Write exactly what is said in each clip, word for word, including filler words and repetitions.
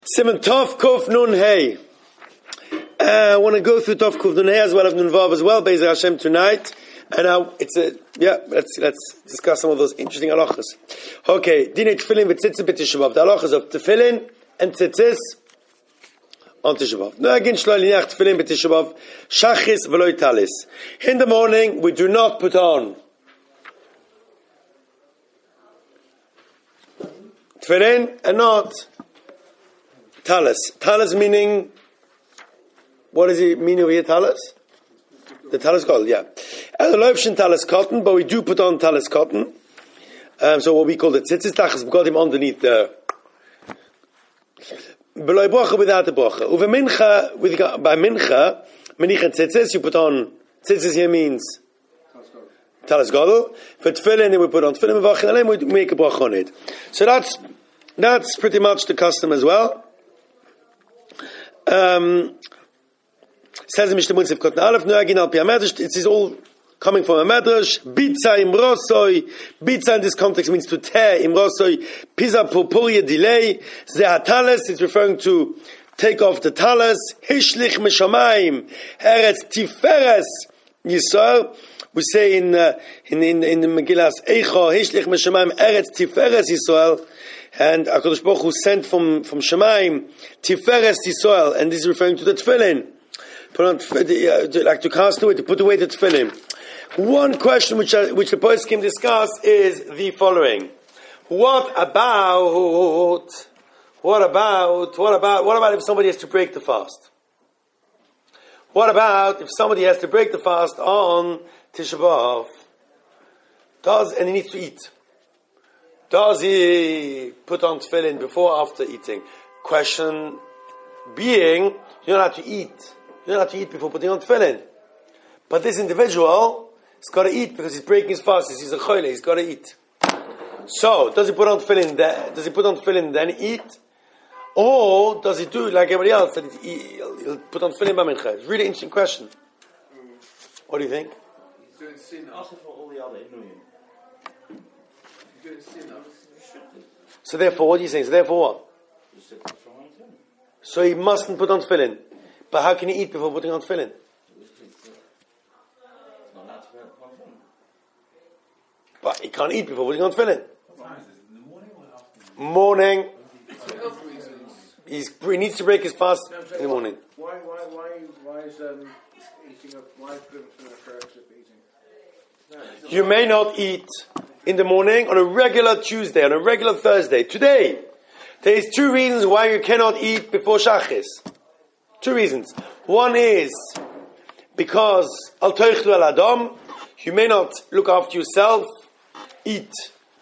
Simon Tov Kuf Nun Hey. Uh, I want to go through Tov Kuf Nun Hey as well as Nun Vav as well, Be'ezer Hashem tonight. And now it's a yeah. Let's let's discuss some of those interesting halachas. Okay, Dinei Tefillin v'Tzitzis b'Tisha B'Av. The halachas of Tefillin and Tzitzis on Tisha B'Av. No, again, Shlo Liniach Tefillin b'Tisha B'Av. Shachis v'Lo Talis. In the morning, we do not put on Tefillin and not Talis. Talis meaning, what does it mean over here, Talis? The Talis cotton, yeah. And the Loifshin Talis cotton, but we do put on Talis cotton. Um, so what we call the tzitzis tachas, we got him underneath the below bracha without the bracha. Uve mincha, with, by mincha, menichet tzitzis, you put on, tzitzis here means Talis gadol. For tefillin, then we put on tefillin mevachin, and then we make a bracha on it. So that's, that's pretty much the custom as well. Um, says the Mishnah Munsif Kotna Aleph Noagin Al Pi HaMedrash. It is all coming from a medrash. Bitza im rosoi. Bitza in this context means to tear im rosoi. Pisa purpuria delay. Ze hatalis. It's referring to take off the talis. Hishlich meshamayim eretz tiferes Yisrael. We say in uh, in in in the Megillas Eicha Hishlich meshamayim eretz tiferes Yisrael. And HaKadosh Baruch Hu sent from, from Shemaim Tiferes Yisrael, and this is referring to the Tefillin. Put on, uh, like to cast away, to put away the Tefillin. One question which uh, which the poskim discuss is the following: What about? What about? What about? What about if somebody has to break the fast? What about if somebody has to break the fast on Tisha B'Av? Does and he needs to eat? Does he put on tefillin before or after eating? Question being, you don't have to eat. You don't have to eat before putting on tefillin. But this individual has got to eat because he's breaking his fast. He's a choyle. He's got to eat. So, does he put on tefillin? Then, does he put on tefillin and then eat, or does he do like everybody else that he, he'll put on tefillin by mincha? It's a really interesting question. What do you think? He's doing sin also for all the other inuyim. So therefore, what are you saying? So therefore what? So he mustn't put on tefillin. But how can he eat before putting on tefillin? But he can't eat before putting on tefillin. Morning. He's, he needs to break his fast in the morning. Why, why, why, why is um, eating a, why put it for extra eating? You may not eat in the morning on a regular Tuesday, on a regular Thursday. Today, there is two reasons why you cannot eat before Shachis. Two reasons. One is because al toichlu al adam, you may not look after yourself, eat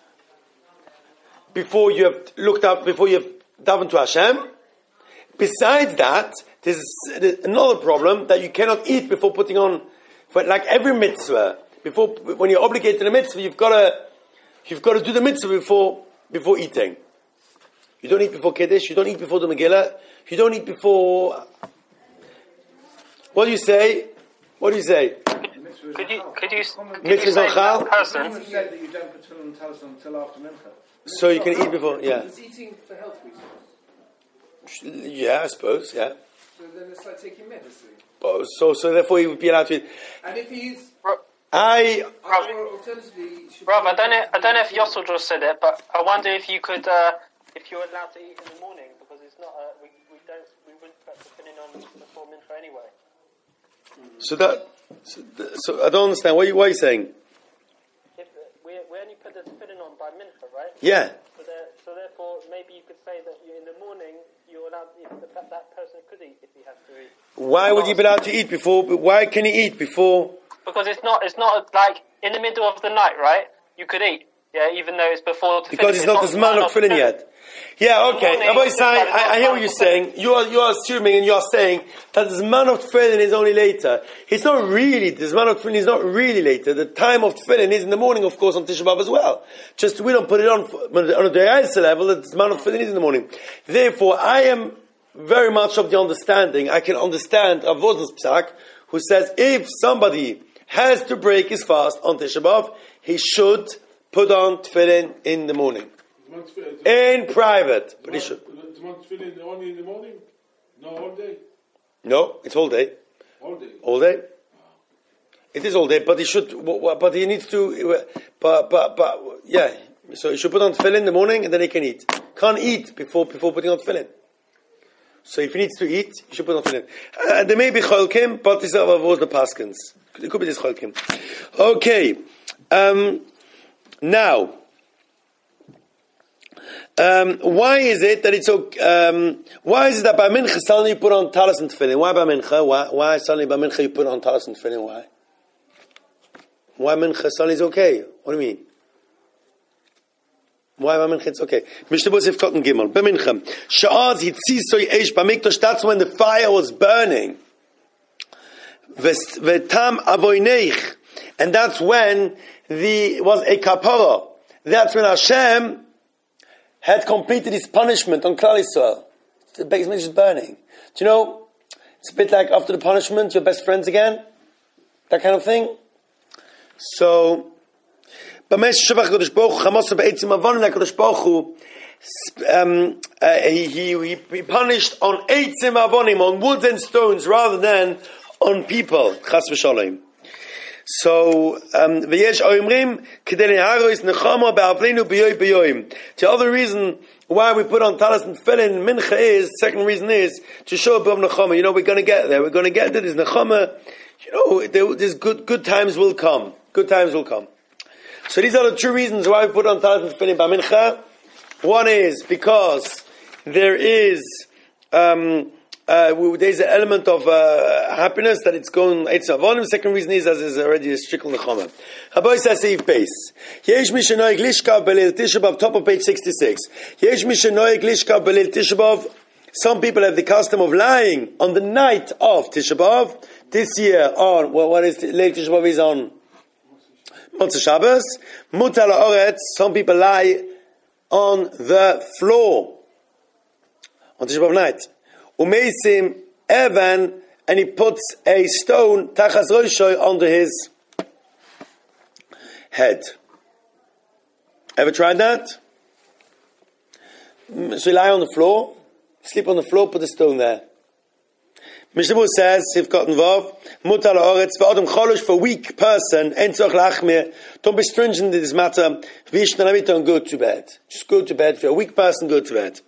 before you have looked up, before you have davened to Hashem. Besides that, there's another problem that you cannot eat before putting on, like every mitzvah. Before, when you're obligated to the mitzvah, you've got to, you've got to do the mitzvah before, before eating. You don't eat before Kiddush, you don't eat before the Megillah, you don't eat before, what do you say? What do you say? Could you, could you, could Mitzvah you say Zachal? that person? You said that you don't put tefillin on talis until after mincha. So you can eat before, yeah. It's eating for health reasons. Yeah, I suppose, yeah. So then it's like taking medicine. Oh, so, so therefore he would be allowed to eat. And if he's, I, or alternatively, should Rob, I don't know. I don't know if Yossel just said it, but I wonder if you could, uh, if you're allowed to eat in the morning because it's not. Uh, we we don't. We wouldn't put the filling on before mincha anyway. so that, so, th- so I don't understand. What are you, what are you saying? If uh, we we only put the filling on by mincha, right? Yeah. So, there, so therefore, maybe you could say that you, in the morning you're allowed. If the, that, that person could eat if he has to eat. Why would he be allowed to eat before, why can he eat before? Because it's not. It's not like in the middle of the night, right? You could eat. Yeah, even though it's before. Because it's not the Zman of Tefillin yet. Yeah, okay. Rabbi Sai, I, I hear what you're saying. You are, you are assuming and you are saying that the Zman of Tefillin is only later. It's not really, the Zman of Tefillin is not really later. The time of Tefillin is in the morning, of course, on Tisha B'Av as well. Just, we don't put it on, on a De'ayis level, the Zman of Tefillin is in the morning. Therefore, I am very much of the understanding, I can understand Rav Wosner's Psak, who says if somebody has to break his fast on Tisha B'Av, he should put on tefillin in the morning. In private, but he should. It's not filling only in the morning? No, all day? No, it's all day. All day? All day. It is all day, but he should, but he needs to, but, but, but, yeah. So he should put on tefillin in the morning and then he can eat. Can't eat before, before putting on tefillin. So if he needs to eat, he should put on tefillin. Uh, there may be cholkim, but this was the paskins. It could be this cholkim. Okay. Um, now, um, why is it that it's so, um, why is it that by mincha suddenly you put on talis and tefillin? Why by mincha? Why, why suddenly by mincha you put on talis and tefillin? Why? Why mincha suddenly is okay? What do you mean? Why by mincha it's okay? Mishnah Sif Cotton Gimel. By mincha. Sha'az hitzisoy eish b'mikdash. That's when the fire was burning. V'tam avoineich. And that's when the, was a kapara. That's when Hashem had completed his punishment on Klal Yisrael. The Beis Mikdash is burning. Do you know, it's a bit like after the punishment, you're best friends again? That kind of thing? So, um, uh, he, he, he punished on eitzim avonim, on woods and stones, rather than on people. Chas v'shalom. So, um, v'yesh oimrim, k'dei neharos nechama be'avleinu b'yoy b'yoyim. The other reason why we put on talis and tefillin mincha is, second reason is, to show above nechama. You know, we're going to get there. We're going to get there. There's nechama. You know, there, there's good, good times will come. Good times will come. So these are the two reasons why we put on talis and tefillin by mincha. One is because there is, um, Uh, there's an element of uh, happiness that it's going. It's a volume. Second reason is as is already a strickle nechama. Haboy says safe base. Yesh mi shenoig lishka belil Tisha B'av, top of page sixty-six. Yesh mi shenoig lishka belil Tisha B'av. Some people have the custom of lying on the night of Tisha B'av. This year on well, what is late Tisha B'av is on Motzei Shabbos. Mutar la'oretz. Some people lie on the floor on Tisha B'av night. Umeisim Evan, and he puts a stone tachas roishoy under his head. Ever tried that? So you lie on the floor, sleep on the floor, put a stone there. Mishnah says, if cotton vav, mutar la'oretz v'adam cholosh, for a weak person, en tzorch lachmir, don't be stringent in this matter, v'yishna don't go to bed. Just go to bed. If you're a weak person, go to bed.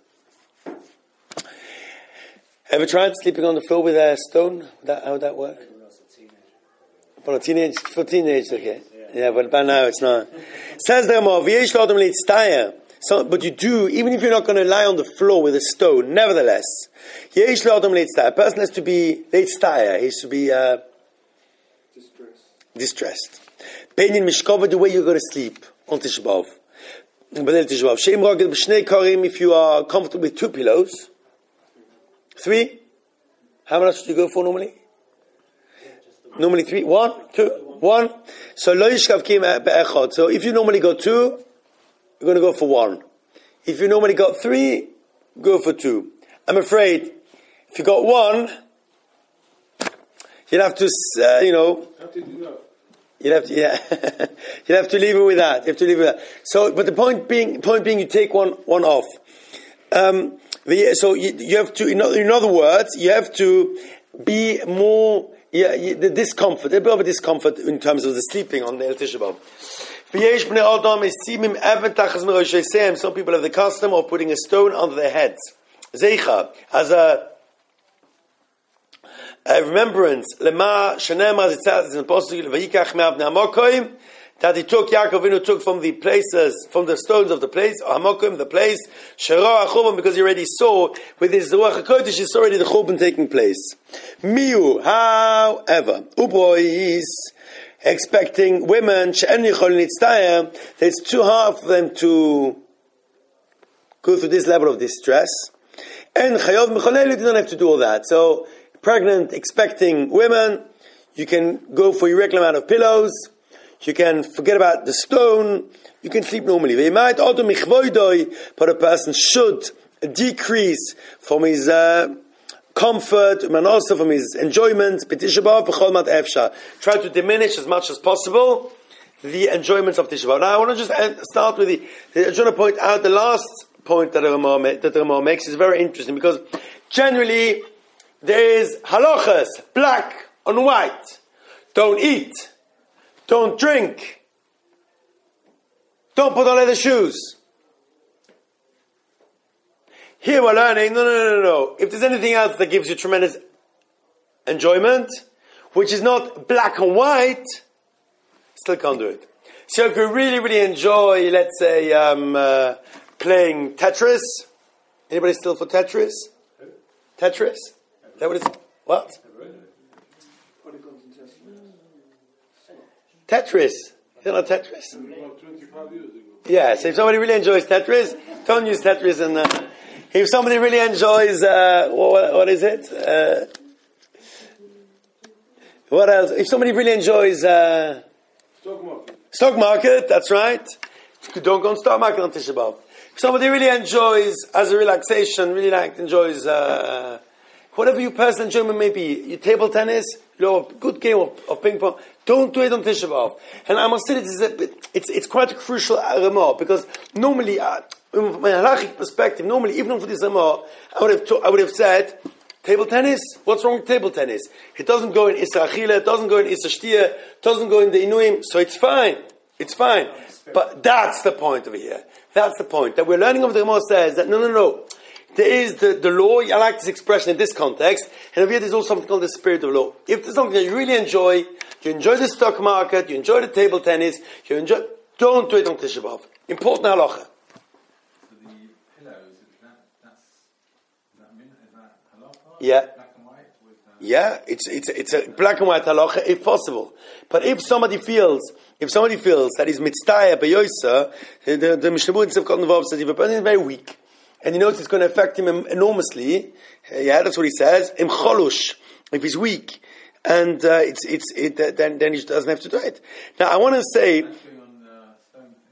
Ever tried sleeping on the floor with a stone? That, how would that work? For a teenager, for teenagers, okay. Yeah, but by now it's not. Says the Ramah, v'yesh l'adam leitztaya. So, but you do, even if you're not going to lie on the floor with a stone, nevertheless, yesh l'adam leitztaya. A person has to be leitztaya. He has to be uh, distressed. Distressed. Penyin mishkova, the way you're going to sleep on Tisha B'av. If you are comfortable with two pillows. Three? How much do you go for normally? Normally three? One? Two? One? So lo yishkav kim be'echad. So if you normally go two, you're going to go for one. If you normally got three, go for two. I'm afraid, if you got one, you'd have to, uh, you know, you'd have to, yeah, you'd have to leave it with that. You have to leave it with that. So, but the point being, point being, you take one, one off. Um, So you, you have to, in other words, you have to be more, yeah, the discomfort, a bit of a discomfort in terms of the sleeping on the El Tisha B'av. Some people have the custom of putting a stone under their heads. Zeicha, as a, a remembrance, Lema Shanem, as it says in the Apostle, Vayikach me'avnei hamokoim, that he took, Yaakov Avinu took from the places, from the stones of the place, Hamokim, the place, Shara HaChurban, because he already saw, with his Ruach HaKodesh, he saw already the Churban taking place. Miu, however, Ubois, expecting women, She'en Yicholin Litztayah, that it's too hard for them to go through this level of distress. And Chayov Mecholel, you don't have to do all that. So, pregnant, expecting women, you can go for your regular amount of pillows, you can forget about the stone. You can sleep normally. But a person should decrease from his uh, comfort, and also from his enjoyment. Try to diminish as much as possible the enjoyments of Tisha B'av. Now I want to just start with the, I just want to point out the last point that the Ramah ma- that the Ramah makes is very interesting, because generally there is halachas, black on white. Don't eat. Don't drink. Don't put on leather shoes. Here we're learning, no, no, no, no, no. If there's anything else that gives you tremendous enjoyment, which is not black and white, still can't do it. So if you really, really enjoy, let's say, um, uh, playing Tetris, anybody still for Tetris? Tetris? Is that what it's, what? Tetris. You know Tetris? About twenty-five years ago. Yeah, so if somebody really enjoys Tetris, don't use Tetris. And uh, if somebody really enjoys, uh, what, what is it? Uh, what else? If somebody really enjoys uh, Stock market. stock market, that's right. Don't go on stock market on Tisha B'Av. If somebody really enjoys, as a relaxation, really like enjoys uh, whatever your personal enjoyment may be, your table tennis, you know, a good game of, of ping pong. Don't do it on Tisha B'Av. And I must say this is a, it's it's quite a crucial remark, because normally, uh, from a halachic perspective, normally even for this remark, I would have to, I would have said, table tennis. What's wrong with table tennis? It doesn't go in Issa Achila, it doesn't go in Issa Shtia, it doesn't go in the Inuim, so it's fine. It's fine. But that's the point over here. That's the point. That we're learning of the Gemara says that no, no, no. There is the, the law. I like this expression in this context. And over here there's also something called the spirit of law. If there's something that you really enjoy, you enjoy the stock market, you enjoy the table tennis, you enjoy, don't do it on Tisha B'Av. Important halacha. So the pillows, is that, that's, is that, min, is that halacha? Yeah. Black and white with, uh, Yeah, it's it's it's a black and white halacha if possible. But if somebody feels, if somebody feels that he's mitztaya beyosa, the the, the Mishnah Berurah in Sivkot Nevav says if a person is very weak and he knows it's going to affect him enormously, yeah, that's what he says. Im cholush, if he's weak, and uh, it's it's it, uh, then then he doesn't have to do it. Now I want to say, actually on the stone thing,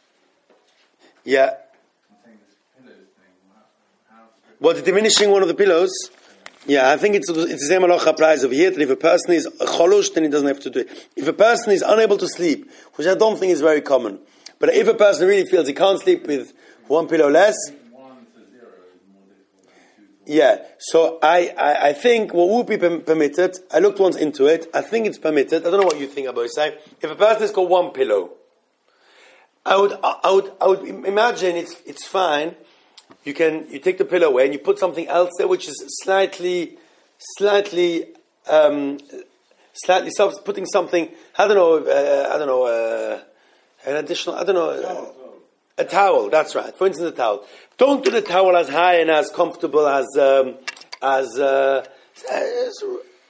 yeah, I'm saying this pillows thing, how, how well, the diminishing one of the pillows. Yeah, I think it's it's the same halacha applies over here. That if a person is cholush, then he doesn't have to do it. If a person is unable to sleep, which I don't think is very common, but if a person really feels he can't sleep with one pillow less, one to zero is more difficult than two to yeah. So I, I, I think what would be perm- permitted. I looked once into it. I think it's permitted. I don't know what you think about it. Say, if a person has got one pillow, I would I would I would imagine it's it's fine. You can you take the pillow away and you put something else there, which is slightly, slightly, um, slightly self, putting something. I don't know. Uh, I don't know. Uh, an additional. I don't know. Uh, a towel. That's right. For instance, a towel. Don't do the towel as high and as comfortable as um, as. Uh, as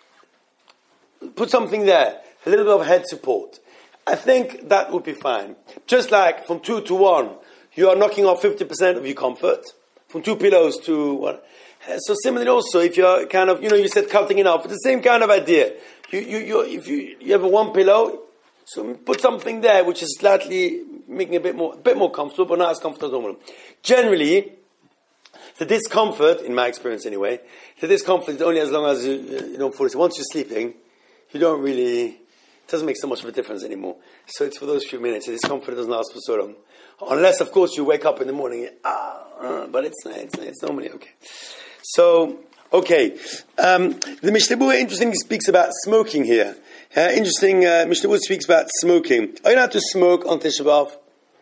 put something there. A little bit of head support. I think that would be fine. Just like from two to one, you are knocking off fifty percent of your comfort. From two pillows to one. So similarly also, if you're kind of, you know, you said cutting it off, it's the same kind of idea. You, you, you, if you, you have a one pillow, so put something there which is slightly making a bit more, a bit more comfortable, but not as comfortable as normal. Generally, the discomfort, in my experience anyway, the discomfort is only as long as you, you don't fall asleep. Once you're sleeping, you don't really, it doesn't make so much of a difference anymore. So it's for those few minutes. The discomfort doesn't last for so long. Unless, of course, you wake up in the morning, ah, uh, but it's, it's it's normally okay. So, okay. Um, the Mishnah Berurah interestingly speaks about smoking here. Uh, interesting, uh, Mishnah Berurah speaks about smoking. Are you allowed to smoke on Tisha B'Av?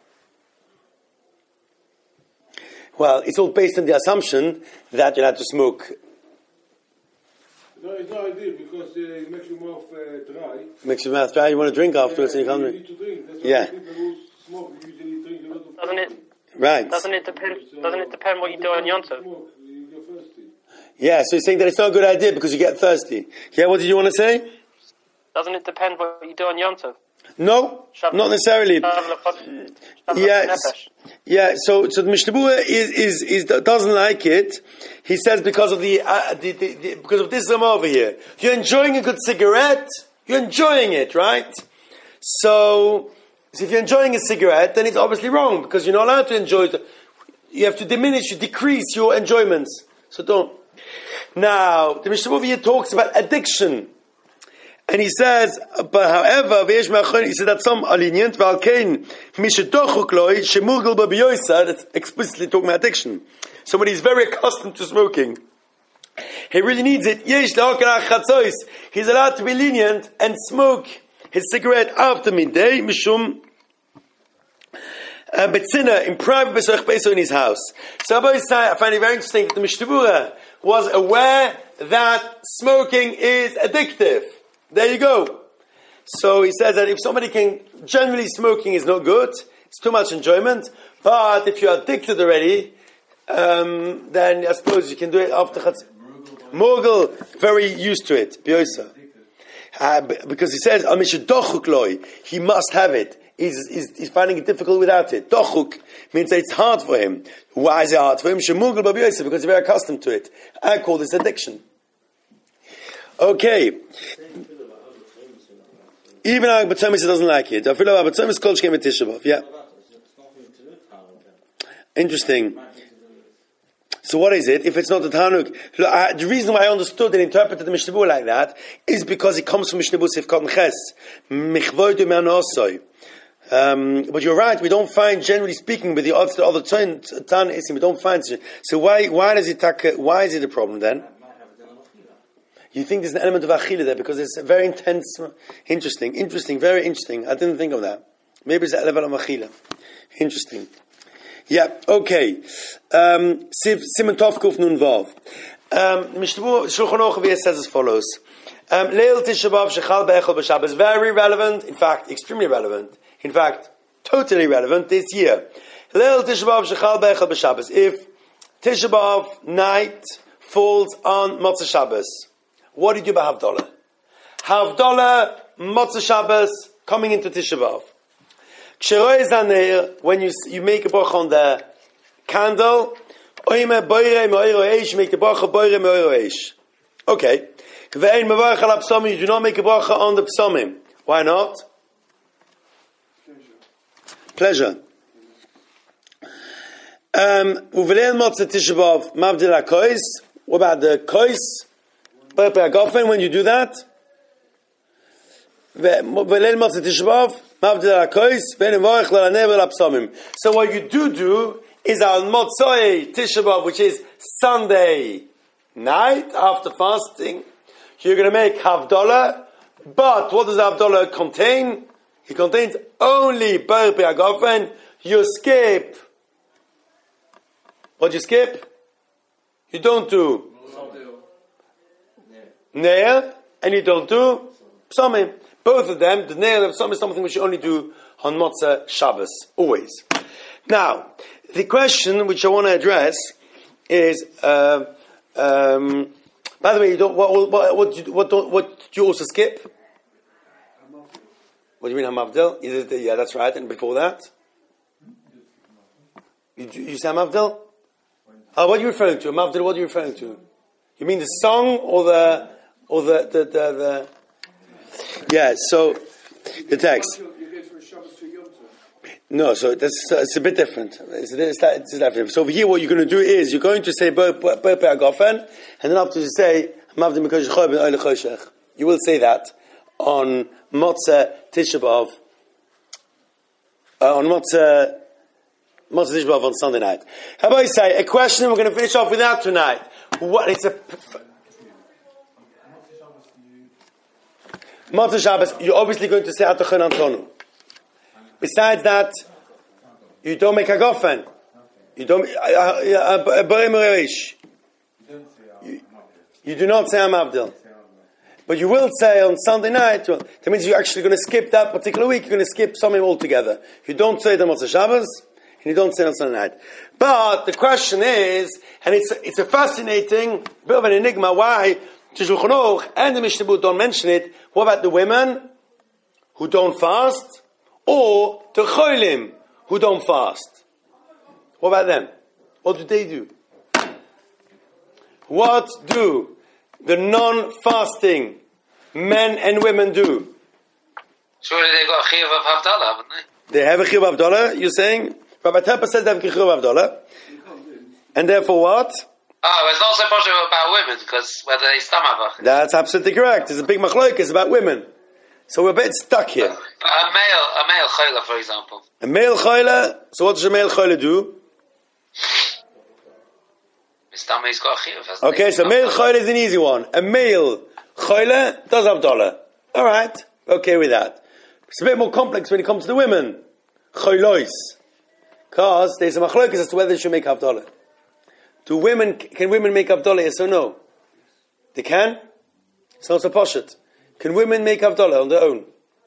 Well, it's all based on the assumption that you're allowed to smoke. No, it's not ideal because uh, it makes your mouth uh, dry. Makes your mouth dry, you want to drink afterwards Yeah, and you can't you drink. need to drink. That's Yeah. why people who smoke usually drink a lot of Doesn't it? Right. Doesn't it depend? Doesn't it depend what you do on Yom Tov? Smoke, you get thirsty. Yeah, so you're saying that it's not a good idea because you get thirsty. Yeah, what did you want to say? Doesn't it depend what you do on Yom Tov? No, Shav- not necessarily. Shav l'chot- Shav Yes. l'nefesh. Yeah, so so the Mishnah Berurah is, is is doesn't like it. He says because of the, uh, the, the, the because of this Ramah over here. You're enjoying a good cigarette. You're enjoying it, right? So, so if you're enjoying a cigarette, then it's obviously wrong because you're not allowed to enjoy it. You have to diminish, you decrease your enjoyments. So don't. Now, the Mishnah Berurah here talks about addiction. And he says, but however, he said that some are lenient, that's explicitly talking about addiction. Somebody is very accustomed to smoking. He really needs it. He's allowed to be lenient and smoke his cigarette after midday, mishum betzina, in private besoch beso in his house. So I find it very interesting that the Mishnah Berurah was aware that smoking is addictive. There you go. So he says that if somebody can, generally smoking is not good, it's too much enjoyment, but if you're addicted already, um, then I suppose you can do it after Chatz. Morgul, very used to it, Bioisa. Uh, because he says, he must have it. He's, he's, he's finding it difficult without it. Dochuk means that it's hard for him. Why is it hard for him? Because he's very accustomed to it. I call this addiction. Okay. Even Abba Thomas doesn't like it. I feel like Abba Thomas called Shkem Tisha B'Av. Yeah. Interesting. So what is it? If it's not the Tanuk, look, I, the reason why I understood and interpreted the Mishnah Berurah like that is because it comes from Mishnah Berurah Sifkat Ches. Michvoidu me'anosoi. Um, but you're right. We don't find, generally speaking, with the other the other Tan Isim, we don't find. So why why does it take? Why is it a problem then? You think there's an element of achila there because it's very intense, interesting, interesting, very interesting. I didn't think of that. Maybe it's that level of achila. Interesting. Yeah. Okay. Um, Simon Tov Kuf Nun Vav. Mishnah Berurah Shulchan Aruch says as follows: Leil Tisha B'Av Shechal Be'echol B'Shabbos. Very relevant. In fact, extremely relevant. In fact, totally relevant this year. Leil Tisha B'Av Shechal Be'echol B'Shabbos. If Tisha B'Av night falls on Motzei Shabbos, what do you do by Havdalah? Havdalah, Motzei Shabbos, coming into Tisha B'Av. Ksheroi Zaneir, when you you make a bracha on the candle, Oime Boire Me'oiro Eish, make the bracha Boire Me'oiro Eish. Okay. Ve'ein Mevarech Al Psomim, you do not make a bracha on the Psomim. Why not? Pleasure. Um, Uvelel Motzei Tisha B'Av, Mavdil HaKois. What about the Kois? When you do that, so what you do do is on Motzei Tisha B'Av, which is Sunday night after fasting, you're going to make Havdalah. But what does Havdalah contain? It contains only Bar Be'agofen. You skip. What do you skip? You don't do Ne'er, and you don't do Psomim. Both of them, the Ne'er and Psomim is something which you only do on Motzei Shabbos, always. Now, the question which I want to address is, uh, um, by the way, you don't, what, what, what, do you, what, don't, what do you also skip? What do you mean, Hamavdil? Yeah, that's right, and before that? You, you say Hamavdil? Oh, what are you referring to? Hamavdil, what are you referring to? You mean the song or the, or the, the, the, the yeah, so, the text. No, so that's, it's a bit different. It's, it's, it's different. So over here what you're going to do is, you're going to say, Bo Pe'agofen, and then after you say, you will say that on Motzei Tisha B'Av, uh, on Motzei, Motzei Tisha B'Av on Sunday night. How about you say, a question we're going to finish off with that tonight. What, it's a, Motzei Shabbos, you're obviously going to say Atachon Antonu. Besides that, you don't make a gofen. You don't. You, you do not say Hamavdil. But you will say on Sunday night. Well, that means you're actually going to skip that particular week. You're going to skip something altogether. You don't say it on Motzei Shabbos, and you don't say it on Sunday night. But the question is, and it's a, it's a fascinating bit of an enigma. Why the Shulchan Aruch and the Mishnah Berurah don't mention it? What about the women who don't fast? Or the cholim who don't fast? What about them? What do they do? What do the non-fasting men and women do? Surely they got a chiyuv of Havdalah, haven't they? They have a chiyuv of Havdalah, you're saying? Rabbi Tepper says they have a chiyuv of Havdalah. And therefore what? Oh, it's not so much about women, because whether they stomach. That's absolutely correct. There's a big machlokes about women. So we're a bit stuck here. But a male, a male chayla, for example. A male chayla, so what does a male chayla do? His stomach's got a chiyuv, hasn't he? Okay, so male chayla is an easy one. A male chayla does have dollar. Alright, okay with that. It's a bit more complex when it comes to the women. Chaylois. Because there's a machlokes as to whether they should make Havdalah. Do women, can women make Havdalah, yes or no? They can? It's not so poshut. Can women make Havdalah on their own?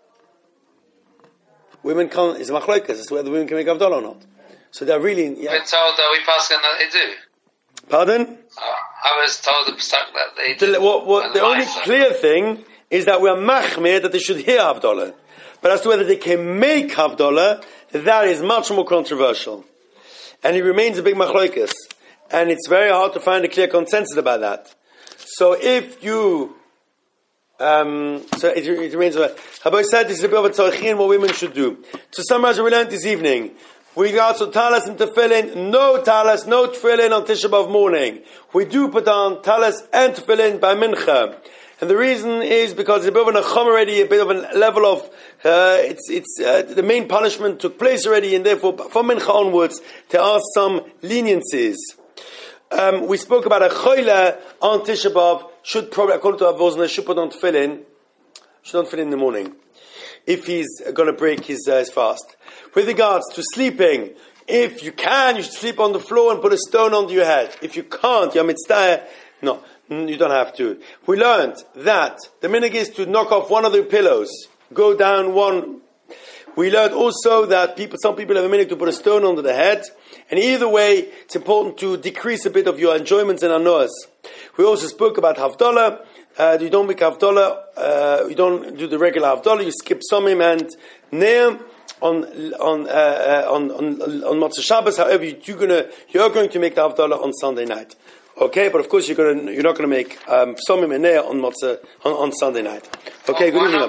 Women can't, it's a machlokes as to whether women can make Havdalah or not. So they're really, yeah. I've been told that we pass in that they do. Pardon? Uh, I was told the psak that they do. The, what, what, the only clear thing is that we are machmir that they should hear Havdalah. But as to whether they can make Havdalah, that is much more controversial. And it remains a big machlokes. And it's very hard to find a clear consensus about that. So if you, um, so it, it remains, Habay said this is a bit of a tzarichin what women should do. To summarize what we learned this evening, we got so talis and tefillin, no talis, no tefillin on Tisha B'Av morning. We do put on talis and tefillin by mincha. And the reason is because it's a bit of an acham already, a bit of a level of, uh, it's, it's, uh, the main punishment took place already, and therefore, from mincha onwards, there are some leniencies. Um, we spoke about a choyle on Tisha B'Av, should probably, according to Avosna, should put on tefillin, should not tefillin in the morning, if he's going to break his, uh, his fast. With regards to sleeping, if you can, you should sleep on the floor and put a stone under your head. If you can't, you're mitzvah, no, you don't have to. We learned that the minhag is to knock off one of the pillows, go down one. We learned also that people, some people have a minhag to put a stone under the head. And either way, it's important to decrease a bit of your enjoyments and anoas. We also spoke about Havdalah. Uh, you don't make Havdalah, uh, you don't do the regular Havdalah, you skip Somim and Ne'em on, on, uh, uh, on, on, on Motzei Shabbos. However, you, you're gonna, you're going to make the Havdalah on Sunday night. Okay, but of course you're gonna, you're not gonna make, um, Somim and Ne'em on Motzei, on, on Sunday night. Okay, good evening.